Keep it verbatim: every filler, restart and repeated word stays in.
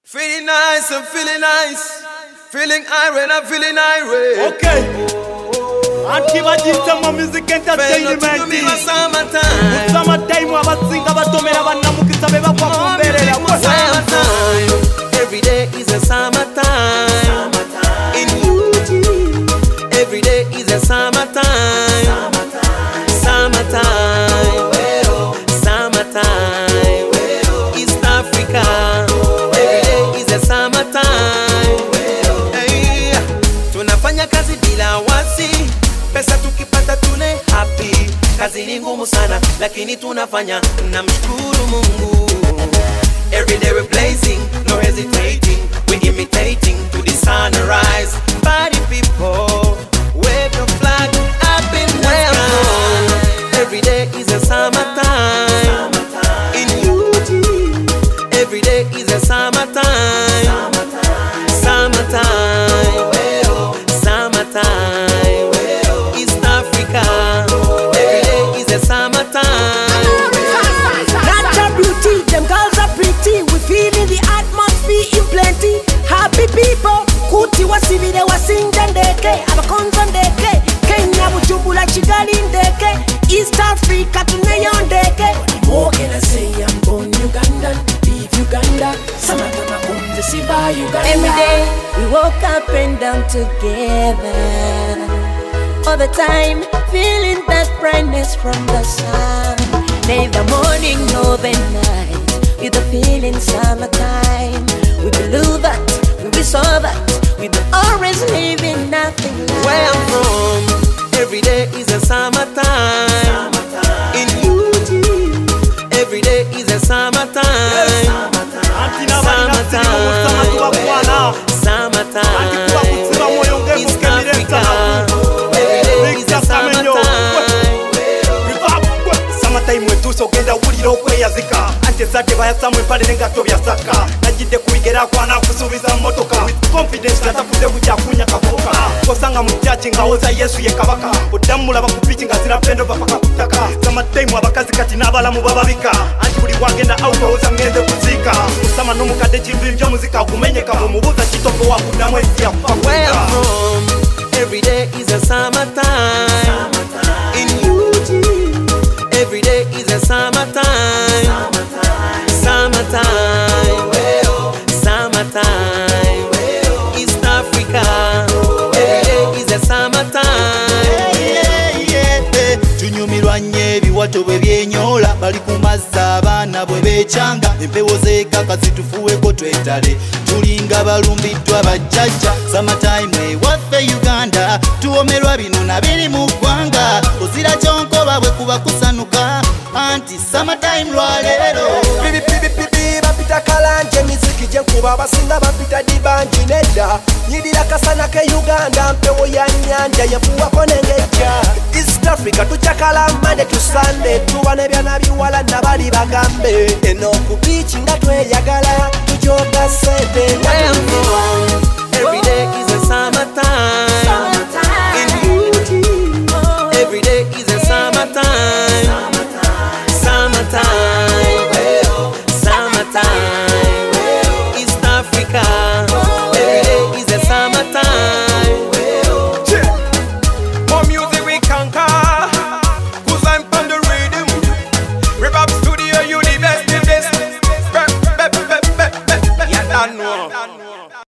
Feeling nice, I'm feeling nice. Feeling irate, I'm feeling irate. Okay. Anti-Bajita ma music entertainment. Summertime. Summertime abasinga batomera banamukisa beba kwa kumberera. Summertime. Every day is a summertime. In U G. Every day is a summertime. Summertime. Summertime. East Africa. Every day is a summertime. Hey. Tunafanya kazi bila wasi. Pesa tukipata tune happy. Kazi ni ngumu sana lakini tunafanya, namshukuru Mungu. Every day we're blazing, no hesitating. We're imitating to the sunrise. Party people, wave your flag up in the sky. Every day is a summertime. In U G, every day is a summertime. Summertime, summertime. East Africa, every day is a summertime. Natural beauty, them girls are pretty. We feeling the atmosphere in plenty. Happy people, kuti wasibire wasinja ndeke. Abakonzo ndeke, Kenya Bujumbura Kigali ndeke. East Africa tuneyo ndeke. What can I say? I'm born Ugandan, leave Uganda. Some of them are born to see by Uganda. Every day we woke up and down together. All the time feeling that brightness from the sun. Neither morning nor the night, with the feeling summertime. We believe that, we saw that, we don't always living nothing like. Where I'm from, every day is a summertime. In U G, every day is a summertime. Summertime, summertime. East Africa, every day is a summertime. Summertime wetuso ogenda wulira okweyazika. Ante sate bayasamwe pale nengato byasaka. Najidde kuigera kwana kusubiza motoka. With confidence natafude kujja kunya kaboka. Kosanga mu church ngawoza Yesu ye kabaka. Odamula bakupichi ngazira pendo bapaka kutaka. Summertime abakazi kati n'abalamu bababika. Anti buli wagenda out oza ngende kuzika. Musama n'omukadde kinvimvya muzika gumenyeka bumubuuza kitoko wakudamu ensi ya kufa. Where I'm from, every day is a summertime. In U G, every day is a summertime. Summertime, summertime. East Africa, every day is a summertime. Tunyumirwa nnyo ebiwato bwe byenyola, bali ku mazzi abaana bwe beekyanga, empewo zeekaka zitufuweko twetale, tulinga balumbiddwa bajjajja. Summertime ewaffe Uganda, tuwomerwa bino na biri mu ggwanga, ozira kyonkoba bwe kuba kusanuka, anti summertime lwaleero. Bapita kalanje miziki jenkuba abasinga bapita dibanji nedda. Nyirira kasana ke Uganda, mpewo ya nyanja yafuwako nengeja. East Africa tuchakala Monday to Sunday, tuwa nebyana biwala nabali bagambe. Eno ku beach nga tweyagala, tujoga sente. Where I'm from, every day is a summertime. In U G, every day is a summertime. Summertime, summertime. East Africa, every day is a summertime. More music we conquer, 'cause I'm on the rhythm. Reverb Studio, you the best, the best. Yeah, done.